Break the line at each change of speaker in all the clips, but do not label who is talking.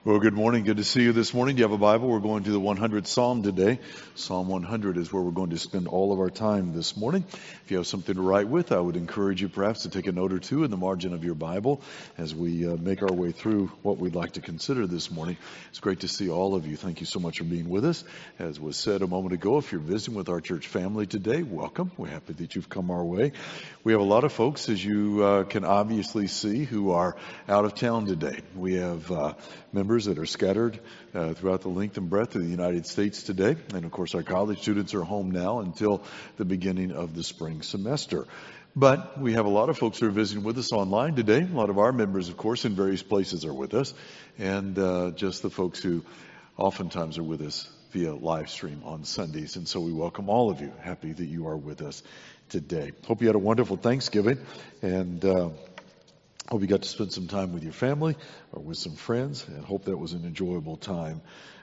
Well, good morning. Good to see you this morning. Do you have a Bible? We're going to the 100th Psalm today. Psalm 100 is where we're going to spend all of our time this morning. If you have something to write with, I would encourage you perhaps to take a note or two in the margin of your Bible as we make our way through what we'd like to consider this morning. It's great to see all of you. Thank you so much for being with us. As was said a moment ago, if you're visiting with our church family today, welcome. We're happy that you've come our way. We have a lot of folks, as you can obviously see, who are out of town today. We have members that are scattered throughout the length and breadth of the United States today. And of course, our college students are home now until the beginning of the spring semester. But we have a lot of folks who are visiting with us online today. A lot of our members, of course, in various places are with us. And just the folks who oftentimes are with us via live stream on Sundays. And so we welcome all of you. Happy that you are with us today. Hope you had a wonderful Thanksgiving. And hope you got to spend some time with your family or with some friends, and hope that was an enjoyable time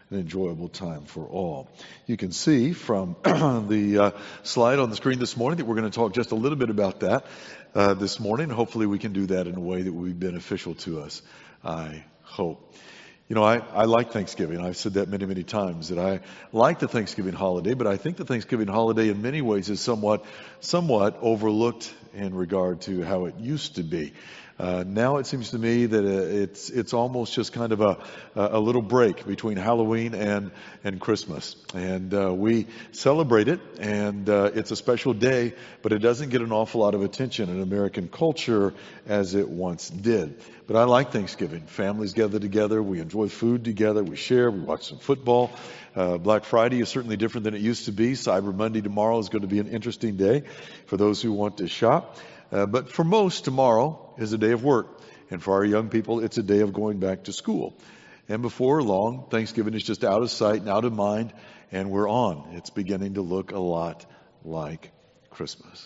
for all. You can see from the slide on the screen this morning that we're going to talk just a little bit about that this morning. Hopefully we can do that in a way that will be beneficial to us, I hope. You know, I like Thanksgiving. I've said that many, many times, that I like the Thanksgiving holiday, but I think the Thanksgiving holiday in many ways is somewhat overlooked in regard to how it used to be. Now it seems to me that it's almost just kind of a little break between Halloween and Christmas. And we celebrate it, and it's a special day, but it doesn't get an awful lot of attention in American culture as it once did. But I like Thanksgiving. Families gather together, we enjoy food together, we share, we watch some football. Black Friday is certainly different than it used to be. Cyber Monday tomorrow is going to be an interesting day for those who want to shop. But for most, tomorrow is a day of work. And for our young people, it's a day of going back to school. And before long, Thanksgiving is just out of sight and out of mind, and we're on. It's beginning to look a lot like Christmas.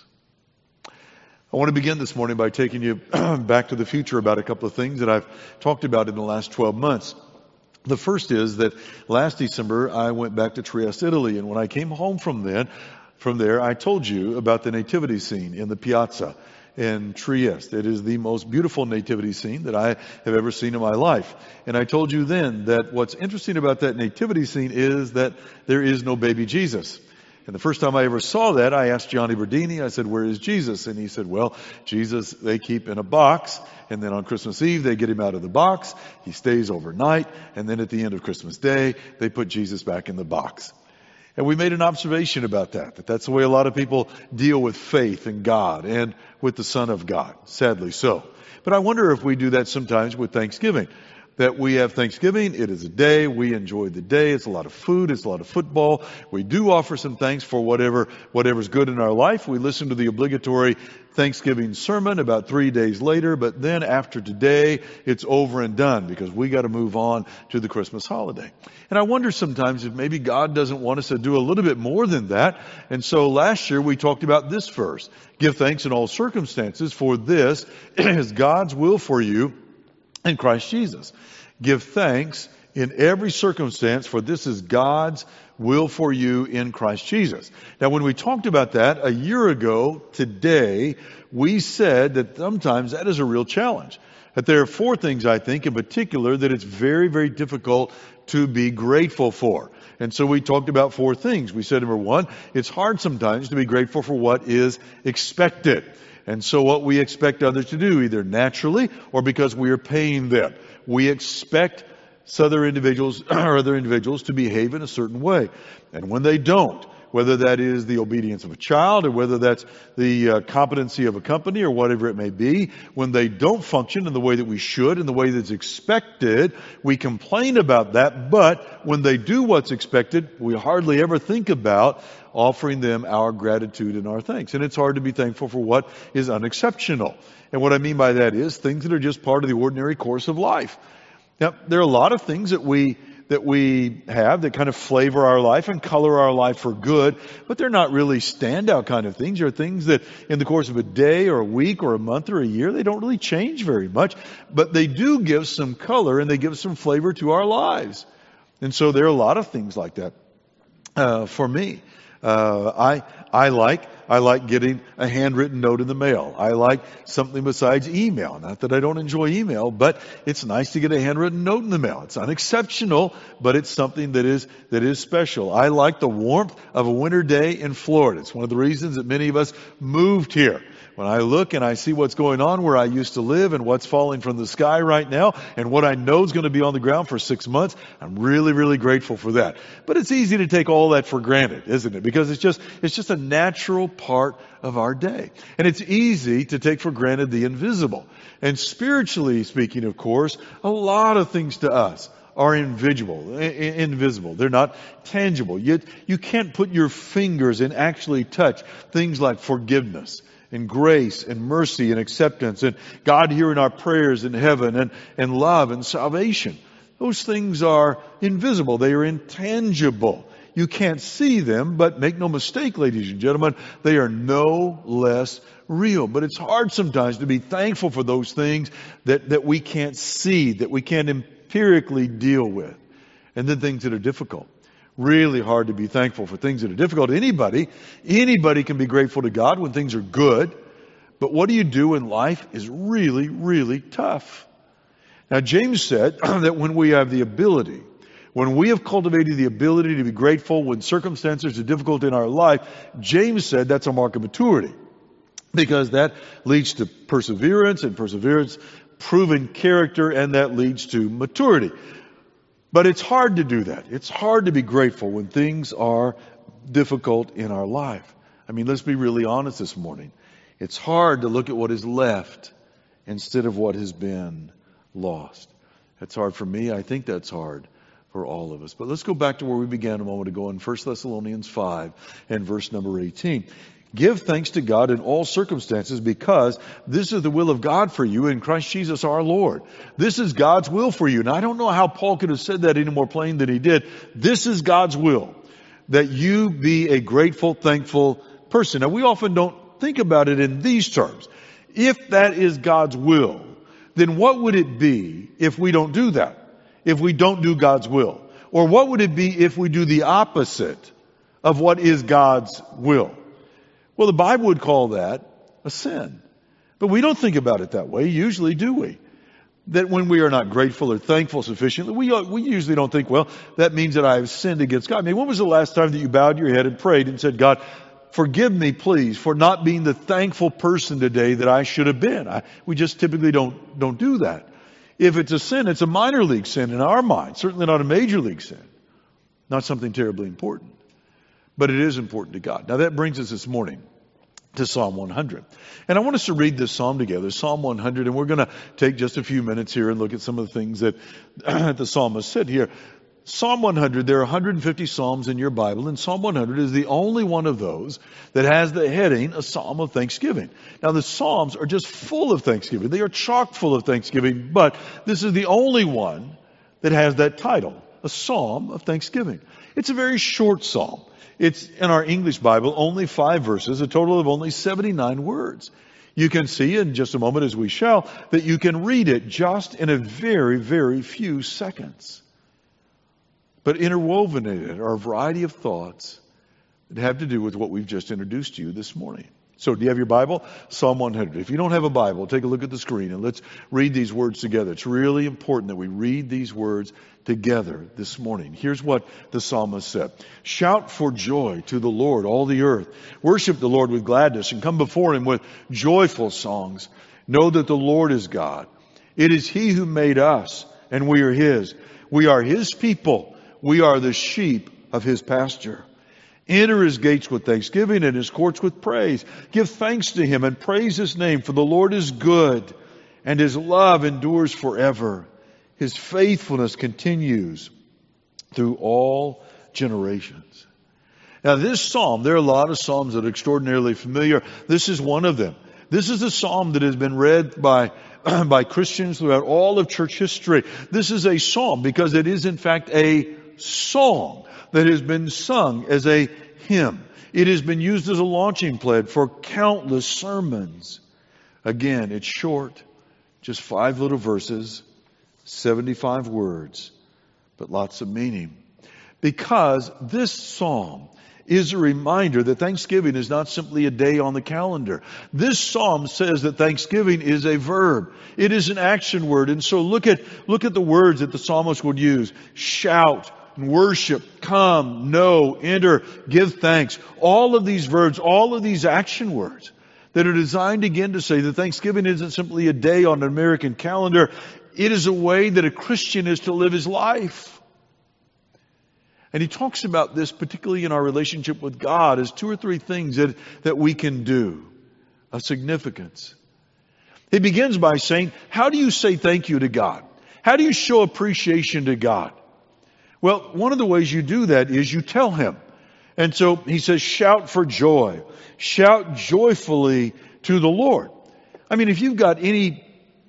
I want to begin this morning by taking you back to the future about a couple of things that I've talked about in the last 12 months. The first is that last December, I went back to Trieste, Italy, and when I came home from there, I told you about the nativity scene in the piazza in Trieste. It is the most beautiful nativity scene that I have ever seen in my life. And I told you then that what's interesting about that nativity scene is that there is no baby Jesus. And the first time I ever saw that, I asked Gianni Berdini, I said, "Where is Jesus?" And he said, "Well, Jesus, they keep in a box. And then on Christmas Eve, they get him out of the box. He stays overnight. And then at the end of Christmas Day, they put Jesus back in the box." And we made an observation about that that's the way a lot of people deal with faith in God and with the Son of God, sadly so. But I wonder if we do that sometimes with Thanksgiving. That we have Thanksgiving, it is a day, we enjoy the day, it's a lot of food, it's a lot of football. We do offer some thanks for whatever's good in our life. We listen to the obligatory Thanksgiving sermon about 3 days later, but then after today, it's over and done because we got to move on to the Christmas holiday. And I wonder sometimes if maybe God doesn't want us to do a little bit more than that. And so last year we talked about this verse, "Give thanks in all circumstances, for this is God's will for you in Christ Jesus." Give thanks in every circumstance, for this is God's will for you in Christ Jesus. Now, when we talked about that a year ago today, we said that sometimes that is a real challenge. That there are four things, I think, in particular, that it's very, very difficult to be grateful for. And so we talked about four things. We said, number one, it's hard sometimes to be grateful for what is expected. And so what we expect others to do, either naturally or because we are paying them. We expect other individuals to behave in a certain way. And when they don't, whether that is the obedience of a child or whether that's the competency of a company or whatever it may be, when they don't function in the way that we should, in the way that's expected, we complain about that. But when they do what's expected, we hardly ever think about offering them our gratitude and our thanks. And it's hard to be thankful for what is unexceptional. And what I mean by that is things that are just part of the ordinary course of life. Now, there are a lot of things that we have that kind of flavor our life and color our life for good, but they're not really standout kind of things. They're things that in the course of a day or a week or a month or a year, they don't really change very much, but they do give some color and they give some flavor to our lives. And so there are a lot of things like that for me. I like I like getting a handwritten note in the mail. I like something besides email. Not that I don't enjoy email, but it's nice to get a handwritten note in the mail. It's unexceptional, but it's something that is special. I like the warmth of a winter day in Florida. It's one of the reasons that many of us moved here. When I look and I see what's going on where I used to live and what's falling from the sky right now and what I know is going to be on the ground for 6 months, I'm really, really grateful for that. But it's easy to take all that for granted, isn't it? Because it's just a natural part of our day. And it's easy to take for granted the invisible. And spiritually speaking, of course, a lot of things to us are invisible. They're not tangible. Yet you can't put your fingers and actually touch things like forgiveness and grace and mercy and acceptance and God hearing our prayers in heaven and love and salvation. Those things are invisible. They are intangible. You can't see them, but make no mistake, ladies and gentlemen, they are no less real. But it's hard sometimes to be thankful for those things that we can't see, that we can't empirically deal with. And then things that are difficult. Really hard to be thankful for things that are difficult. Anybody can be grateful to God when things are good. But what do you do when life is really, really tough? Now, James said that when we have cultivated the ability to be grateful when circumstances are difficult in our life, James said that's a mark of maturity. Because that leads to perseverance, and perseverance proven character, and that leads to maturity. But it's hard to do that. It's hard to be grateful when things are difficult in our life. I mean, let's be really honest this morning. It's hard to look at what is left instead of what has been lost. That's hard for me. I think that's hard for all of us. But let's go back to where we began a moment ago in 1 Thessalonians 5 and verse number 18. Give thanks to God in all circumstances because this is the will of God for you in Christ Jesus our Lord. This is God's will for you. Now, I don't know how Paul could have said that any more plain than he did. This is God's will, that you be a grateful, thankful person. Now, we often don't think about it in these terms. If that is God's will, then what would it be if we don't do that? If we don't do God's will? Or what would it be if we do the opposite of what is God's will? Well, the Bible would call that a sin. But we don't think about it that way, usually, do we? That when we are not grateful or thankful sufficiently, we usually don't think, well, that means that I have sinned against God. I mean, when was the last time that you bowed your head and prayed and said, God, forgive me, please, for not being the thankful person today that I should have been? We just typically don't do that. If it's a sin, it's a minor league sin in our mind, certainly not a major league sin, not something terribly important. But it is important to God. Now that brings us this morning to Psalm 100. And I want us to read this psalm together, Psalm 100, and we're going to take just a few minutes here and look at some of the things that the psalmist said here. Psalm 100, there are 150 psalms in your Bible, and Psalm 100 is the only one of those that has the heading, a psalm of thanksgiving. Now the psalms are just full of thanksgiving. They are chock full of thanksgiving, but this is the only one that has that title, a psalm of thanksgiving. It's a very short psalm. It's in our English Bible, only 5 verses, a total of only 79 words. You can see in just a moment, as we shall, that you can read it just in a very, very few seconds. But interwoven in it are a variety of thoughts that have to do with what we've just introduced to you this morning. So do you have your Bible? Psalm 100. If you don't have a Bible, take a look at the screen and let's read these words together. It's really important that we read these words together this morning. Here's what the psalmist said. Shout for joy to the Lord, all the earth. Worship the Lord with gladness and come before him with joyful songs. Know that the Lord is God. It is he who made us and we are his. We are his people. We are the sheep of his pasture. Enter his gates with thanksgiving and his courts with praise. Give thanks to him and praise his name, for the Lord is good and his love endures forever. His faithfulness continues through all generations. Now this psalm, there are a lot of psalms that are extraordinarily familiar. This is one of them. This is a psalm that has been read by Christians throughout all of church history. This is a psalm because it is in fact a song that has been sung as a hymn. It has been used as a launching pad for countless sermons. Again, it's short, just 5 little verses, 75 words, but lots of meaning. Because this psalm is a reminder that Thanksgiving is not simply a day on the calendar. This psalm says that Thanksgiving is a verb. It is an action word. And so look at the words that the psalmist would use. Shout, worship, come, know, enter, give thanks. All of these verbs, all of these action words that are designed again to say that Thanksgiving isn't simply a day on an American calendar. It is a way that a Christian is to live his life. And he talks about this, particularly in our relationship with God, as 2 or 3 things that we can do of significance. He begins by saying, how do you say thank you to God? How do you show appreciation to God? Well, one of the ways you do that is you tell Him. And so he says, shout for joy. Shout joyfully to the Lord. I mean, if you've got any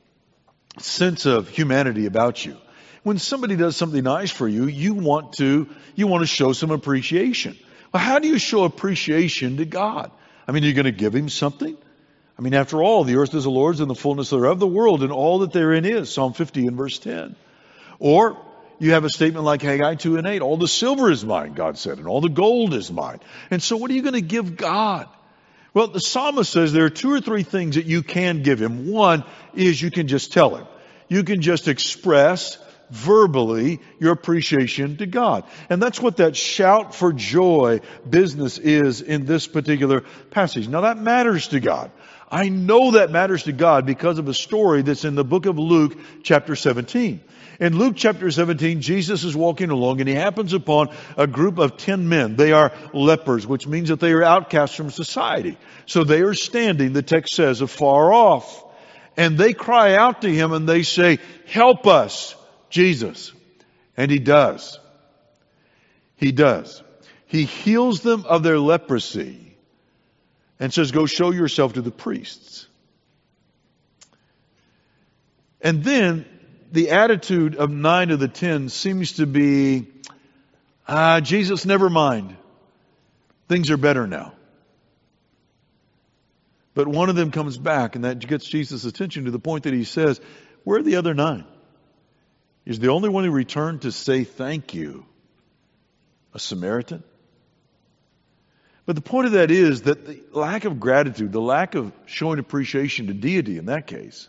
sense of humanity about you, when somebody does something nice for you, you want to show some appreciation. Well, how do you show appreciation to God? I mean, are you going to give Him something? I mean, after all, the earth is the Lord's and the fullness thereof, the world and all that therein is. Psalm 50 and verse 10. Or you have a statement like Haggai 2 and 8. All the silver is mine, God said, and all the gold is mine. And so what are you going to give God? Well, the psalmist says there are 2 or 3 things that you can give Him. One is you can just tell Him. You can just express verbally your appreciation to God. And that's what that shout for joy business is in this particular passage. Now that matters to God. I know that matters to God because of a story that's in the book of Luke chapter 17. In Luke chapter 17, Jesus is walking along and He happens upon a group of 10 men. They are lepers, which means that they are outcasts from society. So they are standing, the text says, afar off. And they cry out to Him and they say, help us, Jesus. And He does. He does. He heals them of their leprosy and says, go show yourself to the priests. And then the attitude of 9 of the 10 seems to be, Jesus, never mind. Things are better now. But one of them comes back and that gets Jesus' attention to the point that he says, where are the other 9? Is the only one who returned to say thank you a Samaritan? But the point of that is that the lack of gratitude, the lack of showing appreciation to deity in that case,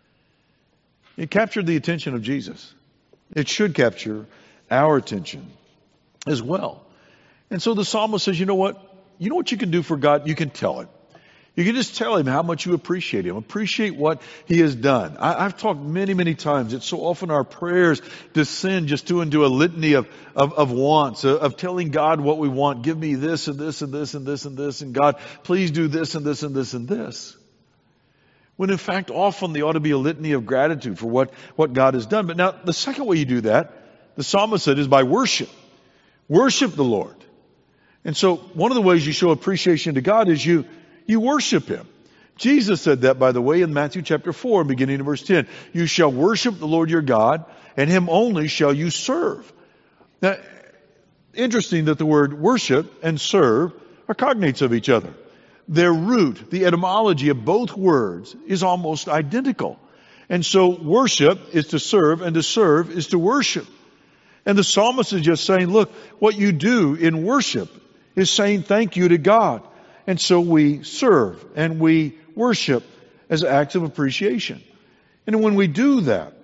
it captured the attention of Jesus. It should capture our attention as well. And so the psalmist says, you know what? You know what you can do for God? You can tell Him. You can just tell Him how much you appreciate Him. Appreciate what He has done. I've talked many, many times that so often our prayers descend just into a litany of wants, of telling God what we want. Give me this and this and this and this and this. And God, please do this and this and this and this. When in fact, often there ought to be a litany of gratitude for what God has done. But now, the second way you do that, the psalmist said, is by worship. Worship the Lord. And so, one of the ways you show appreciation to God is you worship Him. Jesus said that, by the way, in Matthew chapter 4, beginning in verse 10. You shall worship the Lord your God, and Him only shall you serve. Now, interesting that the word worship and serve are cognates of each other. Their root, the etymology of both words, is almost identical. And so worship is to serve, and to serve is to worship. And the psalmist is just saying, look, what you do in worship is saying thank you to God. And so we serve and we worship as acts of appreciation. And when we do that,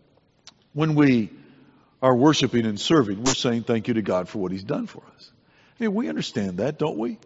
when we are worshiping and serving, we're saying thank you to God for what He's done for us. I mean, we understand that, don't we?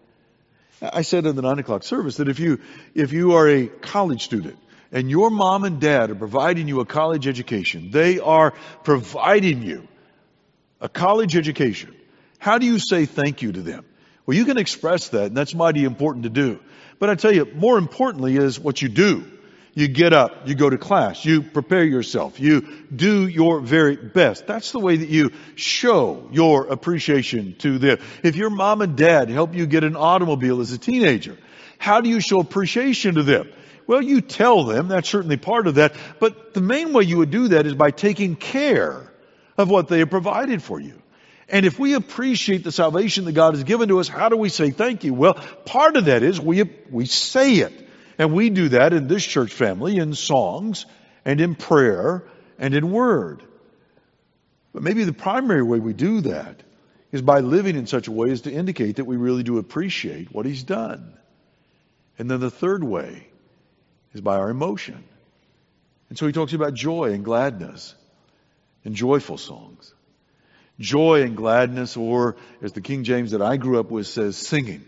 I said in the 9 o'clock service that if you are a college student and your mom and dad are providing you a college education, they are providing you a college education, how do you say thank you to them? Well, you can express that, and that's mighty important to do. But I tell you, more importantly is what you do. You get up, you go to class, you prepare yourself, you do your very best. That's the way that you show your appreciation to them. If your mom and dad help you get an automobile as a teenager, how do you show appreciation to them? Well, you tell them, that's certainly part of that, but the main way you would do that is by taking care of what they have provided for you. And if we appreciate the salvation that God has given to us, how do we say thank you? Well, part of that is we say it. And we do that in this church family in songs and in prayer and in word. But maybe the primary way we do that is by living in such a way as to indicate that we really do appreciate what He's done. And then the third way is by our emotion. And so he talks about joy and gladness and joyful songs. Joy and gladness, or as the King James that I grew up with says, singing.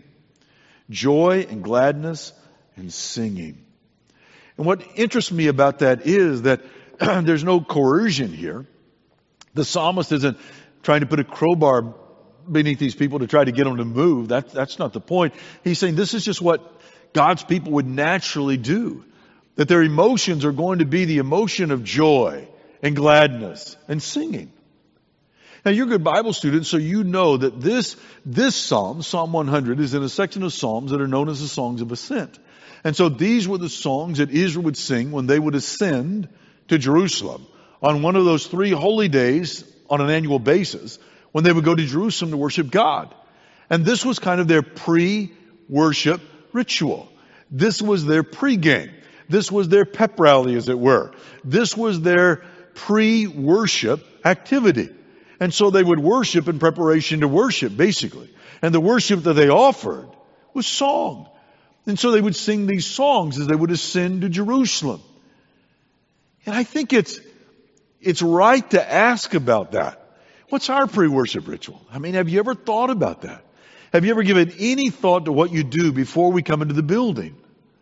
Joy and gladness and singing. And what interests me about that is that there's no coercion here. The psalmist isn't trying to put a crowbar beneath these people to try to get them to move. That's not the point. He's saying this is just what God's people would naturally do. That their emotions are going to be the emotion of joy and gladness and singing. Now you're a good Bible student, so you know that this psalm, Psalm 100, is in a section of psalms that are known as the songs of ascent. And so these were the songs that Israel would sing when they would ascend to Jerusalem on one of those 3 holy days on an annual basis when they would go to Jerusalem to worship God. And this was kind of their pre-worship ritual. This was their pre-game. This was their pep rally, as it were. This was their pre-worship activity. And so they would worship in preparation to worship, basically. And the worship that they offered was song. And so they would sing these songs as they would ascend to Jerusalem. And I think it's right to ask about that. What's our pre-worship ritual? I mean, have you ever thought about that? Have you ever given any thought to what you do before we come into the building?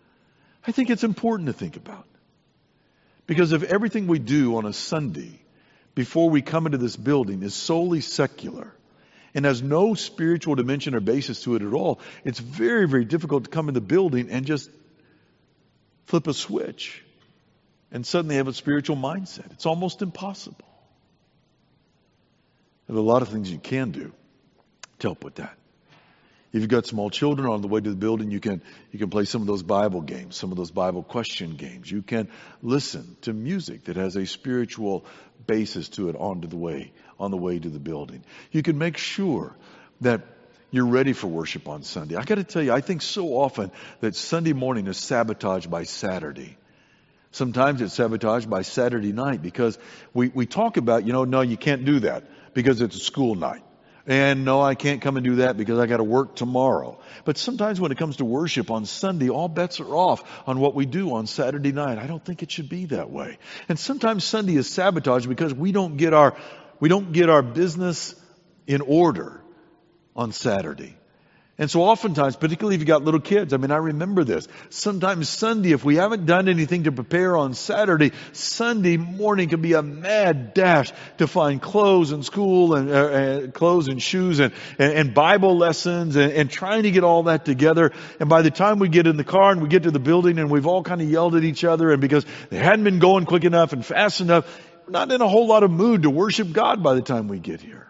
I think it's important to think about. Because if everything we do on a Sunday before we come into this building is solely secular and has no spiritual dimension or basis to it at all, it's very, very difficult to come in the building and just flip a switch and suddenly have a spiritual mindset. It's almost impossible. There are a lot of things you can do to help with that. If you've got small children on the way to the building, you can play some of those Bible games, some of those Bible question games. You can listen to music that has a spiritual basis to it on the way to the building. You can make sure that you're ready for worship on Sunday. I got to tell you, I think so often that Sunday morning is sabotaged by Saturday. Sometimes it's sabotaged by Saturday night because we talk about, no, you can't do that because it's a school night. And no, I can't come and do that because I got to work tomorrow. But sometimes when it comes to worship on Sunday, all bets are off on what we do on Saturday night. I don't think it should be that way. And sometimes Sunday is sabotaged because we don't get our business in order on Saturday. And so oftentimes, particularly if you got little kids, I rember this. Sometimes Sunday, if we haven't done anything to prepare on Saturday, Sunday morning can be a mad dash to find clothes and school and clothes and shoes and Bible lessons and trying to get all that together. And by the time we get in the car and we get to the building and we've all kind of yelled at each other, and because they hadn't been going quick enough and fast enough, we're not in a whole lot of mood to worship God by the time we get here.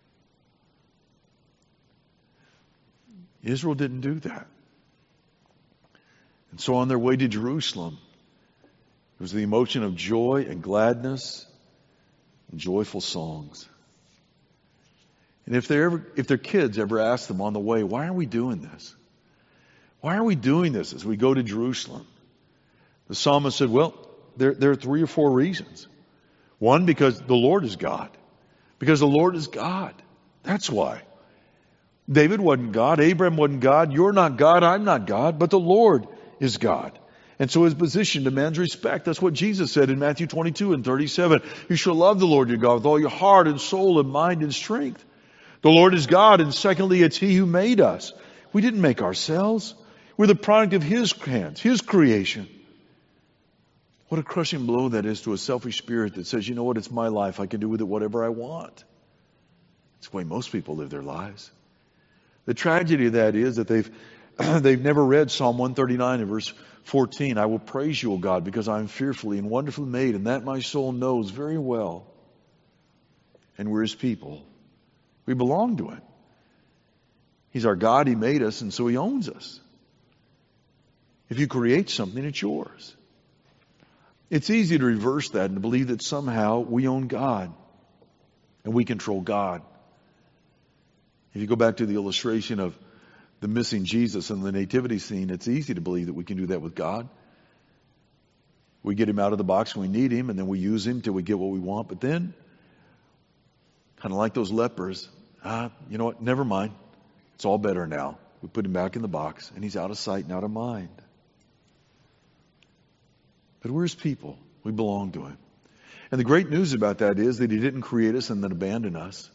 Israel didn't do that. And so on their way to Jerusalem, it was the emotion of joy and gladness and joyful songs. And if their kids ever ask them on the way, why are we doing this? Why are we doing this as we go to Jerusalem? The psalmist said, well, there are 3 or 4 reasons. One, because the Lord is God. Because the Lord is God. That's why. David wasn't God. Abraham wasn't God. You're not God. I'm not God. But the Lord is God. And so his position demands respect. That's what Jesus said in Matthew 22 and 37. You shall love the Lord your God with all your heart and soul and mind and strength. The Lord is God. And secondly, it's He who made us. We didn't make ourselves. We're the product of His hands, His creation. What a crushing blow that is to a selfish spirit that says, you know what, it's my life. I can do with it whatever I want. It's the way most people live their lives. The tragedy of that is that they've never read Psalm 139 and verse 14. I will praise you, O God, because I am fearfully and wonderfully made, and that my soul knows very well. And we're His people. We belong to Him. He's our God. He made us, and so He owns us. If you create something, it's yours. It's easy to reverse that and to believe that somehow we own God and we control God. If you go back to the illustration of the missing Jesus in the nativity scene, it's easy to believe that we can do that with God. We get Him out of the box when we need Him, and then we use Him till we get what we want. But then, kind of like those lepers, You know what? Never mind. It's all better now. We put him back in the box, and he's out of sight and out of mind. But we're his people. We belong to him. And the great news about that is that he didn't create us and then abandon us.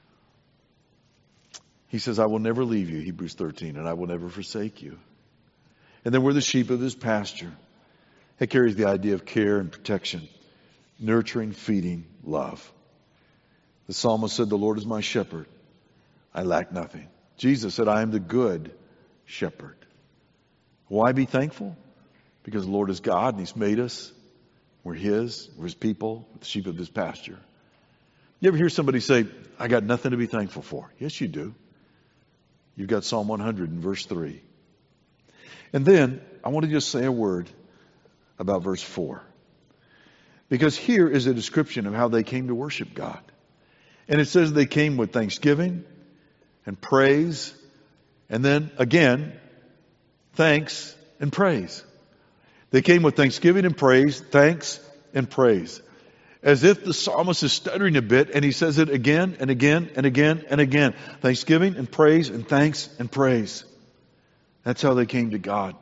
He says, I will never leave you, Hebrews 13, and I will never forsake you. And then we're the sheep of his pasture. It carries the idea of care and protection, nurturing, feeding, love. The psalmist said, the Lord is my shepherd. I lack nothing. Jesus said, I am the good shepherd. Why be thankful? Because the Lord is God and he's made us. We're his people, the sheep of his pasture. You ever hear somebody say, I got nothing to be thankful for? Yes, you do. You've got Psalm 100 in verse 3. And then I want to just say a word about verse 4. Because here is a description of how they came to worship God. And it says they came with thanksgiving and praise. And then again, thanks and praise. They came with thanksgiving and praise, thanks and praise. As if the psalmist is stuttering a bit, and he says it again and again and again and again. Thanksgiving and praise and thanks and praise. That's how they came to God.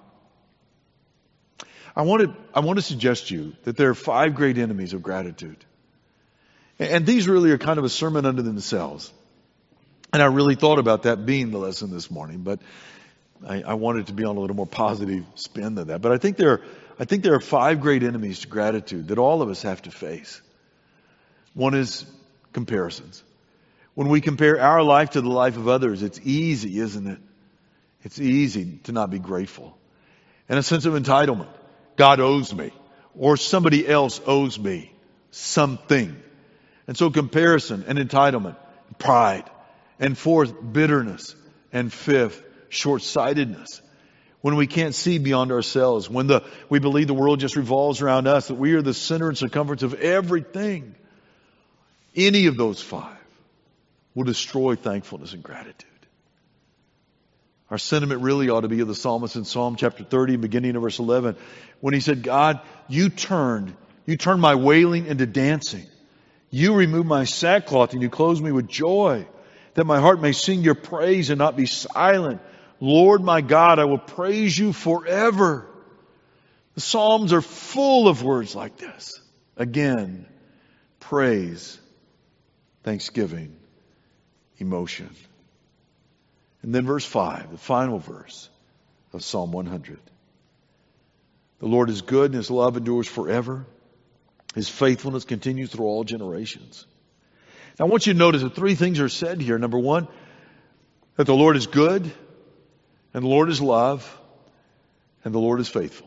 I want to suggest to you that there are 5 great enemies of gratitude. And these really are kind of a sermon unto themselves. And I really thought about that being the lesson this morning, but I wanted to be on a little more positive spin than that. But I think there are 5 great enemies to gratitude that all of us have to face. One is comparisons. When we compare our life to the life of others, it's easy, isn't it? It's easy to not be grateful. And a sense of entitlement. God owes me. Or somebody else owes me something. And so comparison and entitlement, pride. And fourth, bitterness. And fifth, short-sightedness. When we can't see beyond ourselves. When we believe the world just revolves around us. That we are the center and circumference of everything. Any of those 5 will destroy thankfulness and gratitude. Our sentiment really ought to be of the psalmist in Psalm chapter 30, beginning of verse 11, when he said, God, you turned my wailing into dancing. You removed my sackcloth and you clothed me with joy, that my heart may sing your praise and not be silent. Lord my God, I will praise you forever. The Psalms are full of words like this. Again, praise, thanksgiving, emotion. And then verse 5, the final verse of Psalm 100. The Lord is good and his love endures forever. His faithfulness continues through all generations. Now I want you to notice that 3 things are said here. Number 1, that the Lord is good, and the Lord is love, and the Lord is faithful.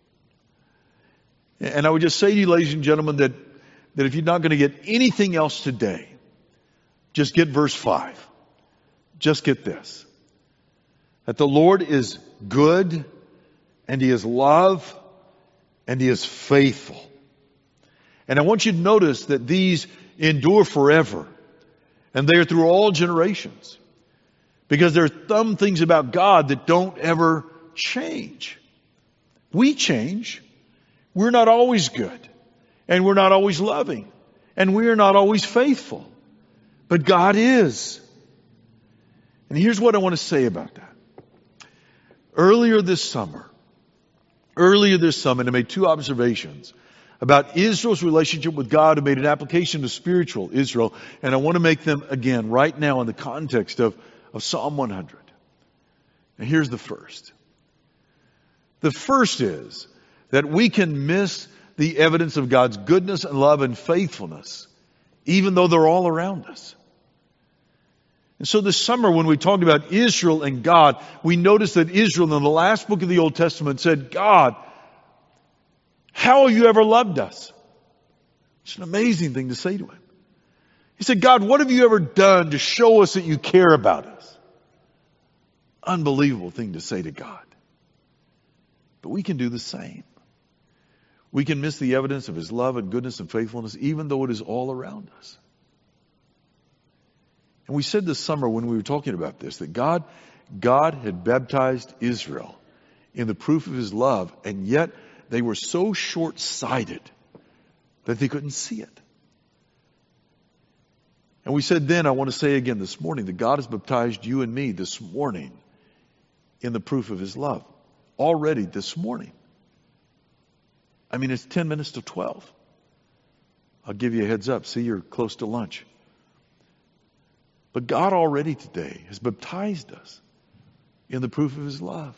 And I would just say to you, ladies and gentlemen, that if you're not going to get anything else today, just get verse 5. Just get this. That the Lord is good, and he is love, and he is faithful. And I want you to notice that these endure forever. And they are through all generations. Because there are some things about God that don't ever change. We change. We're not always good. And we're not always loving. And we are not always faithful. But God is. And here's what I want to say about that. Earlier this summer, I made 2 observations about Israel's relationship with God and made an application to spiritual Israel. And I want to make them again right now in the context of Psalm 100. Now here's the first. The first is that we can miss the evidence of God's goodness and love and faithfulness, even though they're all around us. And so this summer when we talked about Israel and God, we noticed that Israel in the last book of the Old Testament said, God, how have you ever loved us? It's an amazing thing to say to him. He said, God, what have you ever done to show us that you care about us? Unbelievable thing to say to God. But we can do the same. We can miss the evidence of his love and goodness and faithfulness, even though it is all around us. And we said this summer when we were talking about this, that God had baptized Israel in the proof of his love, and yet they were so short-sighted that they couldn't see it. And we said then, I want to say again this morning, that God has baptized you and me this morning in the proof of his love. Already this morning. I mean, it's 10 minutes to 12. I'll give you a heads up. See, you're close to lunch. But God already today has baptized us in the proof of his love.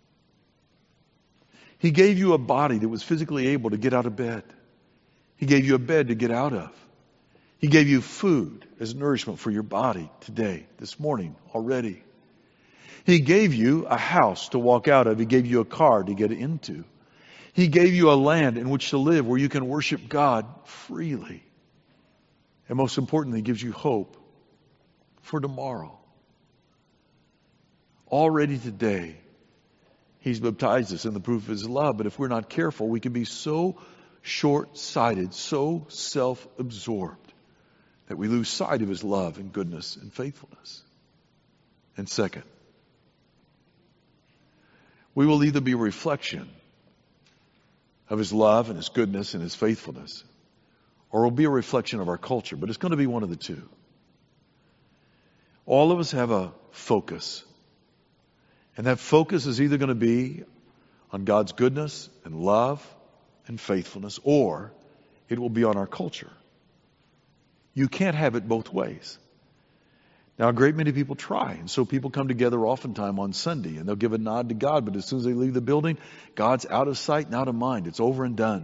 He gave you a body that was physically able to get out of bed. He gave you a bed to get out of. He gave you food as nourishment for your body today, this morning, already. He gave you a house to walk out of. He gave you a car to get into. He gave you a land in which to live where you can worship God freely. And most importantly, he gives you hope for tomorrow. Already today, he's baptized us in the proof of his love. But if we're not careful, we can be so short-sighted, so self-absorbed, that we lose sight of his love and goodness and faithfulness. And second, we will either be a reflection of his love and his goodness and his faithfulness, or will be a reflection of our culture. But it's going to be one of the two. All of us have a focus. And that focus is either going to be on God's goodness and love and faithfulness, or it will be on our culture. You can't have it both ways. Now, a great many people try, and so people come together oftentimes on Sunday, and they'll give a nod to God, but as soon as they leave the building, God's out of sight and out of mind. It's over and done.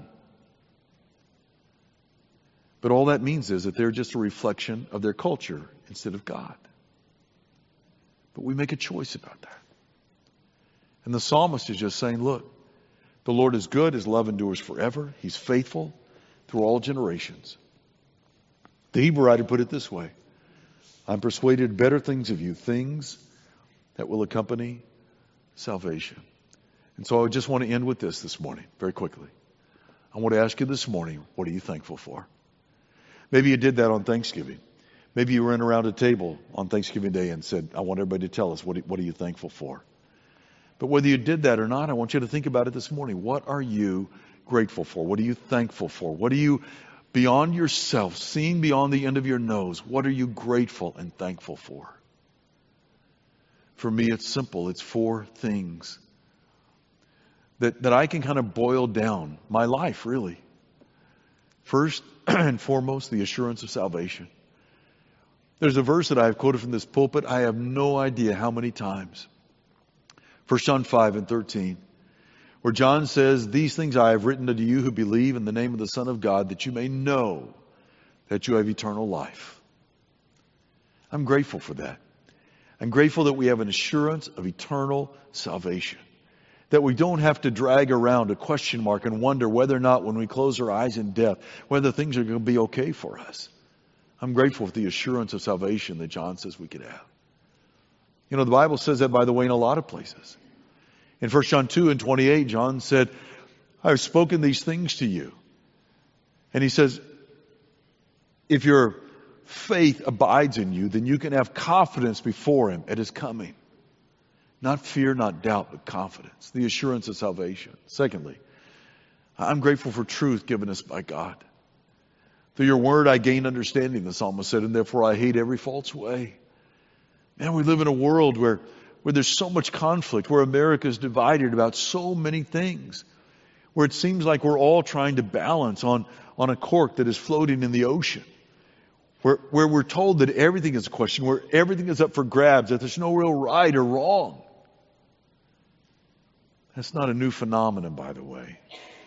But all that means is that they're just a reflection of their culture instead of God. But we make a choice about that. And the psalmist is just saying, look, the Lord is good, his love endures forever, he's faithful through all generations. The Hebrew writer put it this way: I'm persuaded better things of you, things that will accompany salvation. And so I just want to end with this morning, very quickly. I want to ask you this morning, what are you thankful for? Maybe you did that on Thanksgiving. Maybe you went around a table on Thanksgiving Day and said, I want everybody to tell us, what are you thankful for? But whether you did that or not, I want you to think about it this morning. What are you grateful for? What are you thankful for? What are you, beyond yourself, seeing beyond the end of your nose, what are you grateful and thankful for? For me, it's simple. It's four things that I can kind of boil down my life, really. First and foremost, the assurance of salvation. There's a verse that I have quoted from this pulpit. I have no idea how many times. 1 John 5:13, where John says, these things I have written unto you who believe in the name of the Son of God, that you may know that you have eternal life. I'm grateful for that. I'm grateful that we have an assurance of eternal salvation. That we don't have to drag around a question mark and wonder whether or not when we close our eyes in death, whether things are going to be okay for us. I'm grateful for the assurance of salvation that John says we could have. You know, the Bible says that, by the way, in a lot of places. In 1 John 2:28, John said, I have spoken these things to you. And he says, if your faith abides in you, then you can have confidence before him at his coming. Not fear, not doubt, but confidence. The assurance of salvation. Secondly, I'm grateful for truth given us by God. Through your word I gain understanding, the psalmist said, and therefore I hate every false way. Man, we live in a world where there's so much conflict, where America is divided about so many things, where it seems like we're all trying to balance on a cork that is floating in the ocean, where we're told that everything is a question, where everything is up for grabs, that there's no real right or wrong. That's not a new phenomenon, by the way.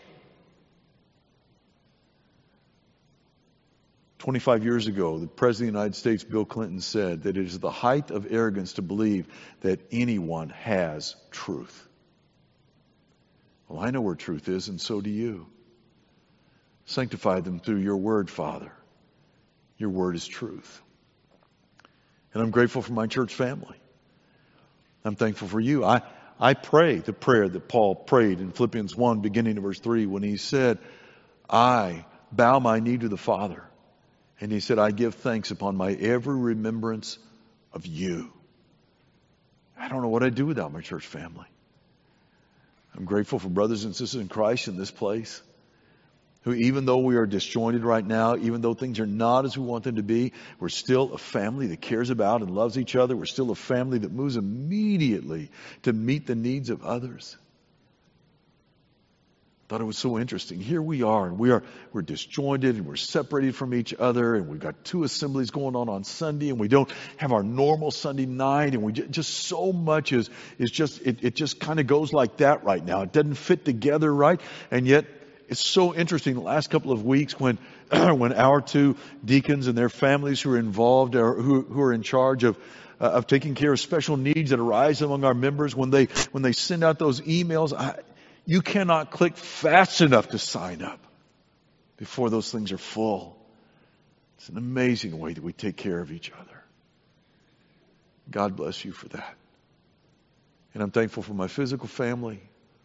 25 years ago, the President of the United States, Bill Clinton, said that it is the height of arrogance to believe that anyone has truth. Well, I know where truth is, and so do you. Sanctify them through your word, Father. Your word is truth. And I'm grateful for my church family. I'm thankful for you. I pray the prayer that Paul prayed in Philippians 1, beginning of verse 3, when he said, I bow my knee to the Father. And he said, I give thanks upon my every remembrance of you. I don't know what I'd do without my church family. I'm grateful for brothers and sisters in Christ in this place. who, even though we are disjointed right now, even though things are not as we want them to be, we're still a family that cares about and loves each other. We're still a family that moves immediately to meet the needs of others. Thought it was so interesting. Here we are, and we're disjointed, and we're separated from each other, and we've got 2 assemblies going on Sunday, and we don't have our normal Sunday night, and we just so much is just it just kind of goes like that right now. It doesn't fit together right, and yet it's so interesting. The last couple of weeks, when when our 2 deacons and their families who are involved, or who are in charge of taking care of special needs that arise among our members, when they send out those emails, you cannot click fast enough to sign up before those things are full. It's an amazing way that we take care of each other. God bless you for that. And I'm thankful for my physical family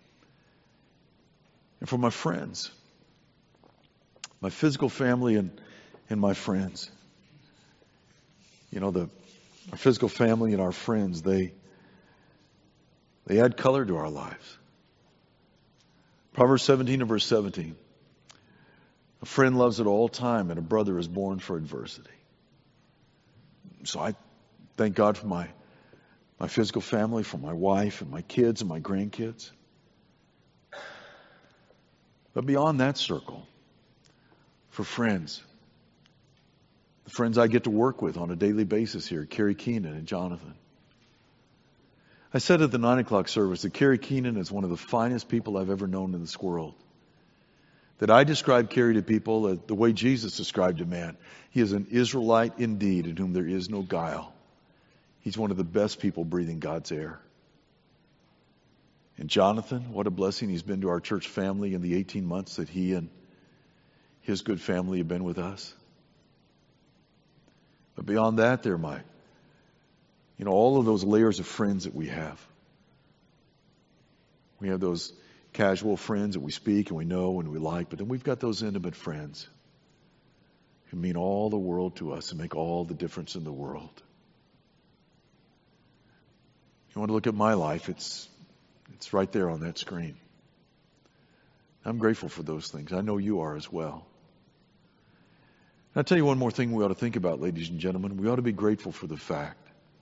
and for my friends. My physical family and my friends. You know, our physical family and our friends, they add color to our lives. Proverbs 17 and verse 17. A friend loves at all time, and a brother is born for adversity. So I thank God for my physical family, for my wife and my kids and my grandkids. But beyond that circle, for friends, the friends I get to work with on a daily basis here, Carrie Keenan and Jonathan. I said at the 9 o'clock service that Carrie Keenan is one of the finest people I've ever known in this world. That I describe Carrie to people the way Jesus described a man. He is an Israelite indeed, in whom there is no guile. He's one of the best people breathing God's air. And Jonathan, what a blessing he's been to our church family in the 18 months that he and his good family have been with us. But beyond that, they're all of those layers of friends that we have. We have those casual friends that we speak and we know and we like, but then we've got those intimate friends who mean all the world to us and make all the difference in the world. If you want to look at my life, it's right there on that screen. I'm grateful for those things. I know you are as well. And I'll tell you one more thing we ought to think about, ladies and gentlemen. We ought to be grateful for the fact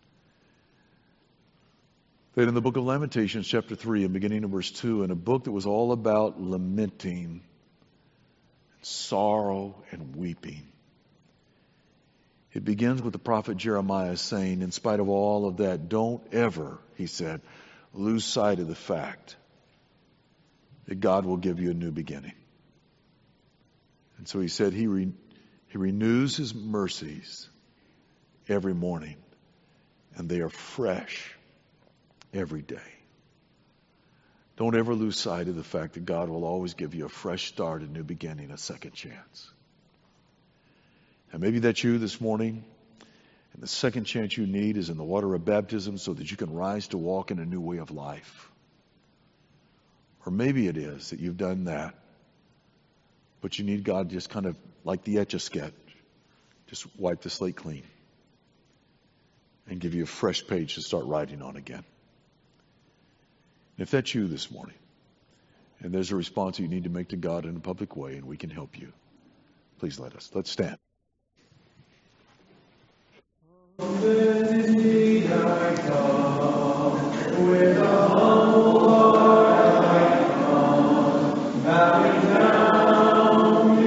that in the book of Lamentations, chapter 3, and beginning of verse 2, in a book that was all about lamenting, sorrow, and weeping, it begins with the prophet Jeremiah saying, in spite of all of that, don't ever, he said, lose sight of the fact that God will give you a new beginning. And so he said he renews his mercies every morning, and they are fresh every day. Don't ever lose sight of the fact that God will always give you a fresh start, a new beginning, a second chance. And maybe that's you this morning, and the second chance you need is in the water of baptism so that you can rise to walk in a new way of life. Or maybe it is that you've done that, but you need God just kind of like the Etch-a-Sketch, just wipe the slate clean and give you a fresh page to start writing on again. And if that's you this morning, and there's a response you need to make to God in a public way, and we can help you, please let's stand.